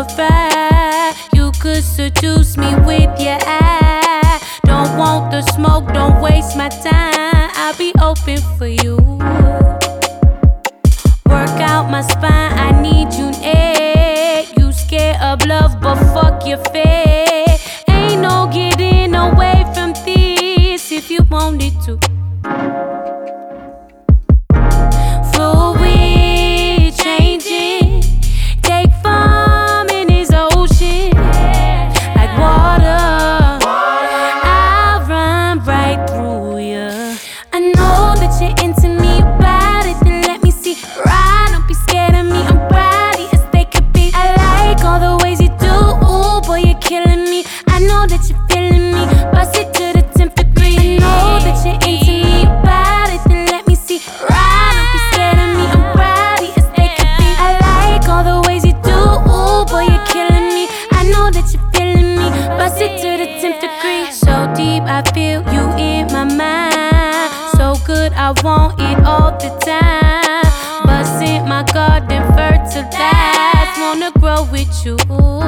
alright. You could seduce me with your eye. Don't want the smoke, don't waste my time. I'll be open for you. Work out my spine, I need you near. You scared of love, but fuck your fear. Ain't no getting away from this if you wanted to. Fluid changing, take form in this ocean. Like water, I'll run right through you. I know that you're into me, about it, then let me see. Right, don't be scared of me, I'm bratty as they could be. I like all the ways you do, ooh, boy, you're killing me. I know that you're feeling me, bust it to the 10th degree. I know that you're into me, about it, then let me see. Right, don't be scared of me, I'm bratty as they could be. I like all the ways you do, ooh, boy, you're killing me. I know that you're feeling me, bust it to the 10th degree. So deep, I feel you in my mind. So good, I want it all the time. Bustin' my garden fertilized, wanna grow with you.